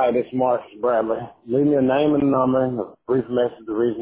Hi, this is Marcus Bradley. Leave me a name and a number and a brief message, the reason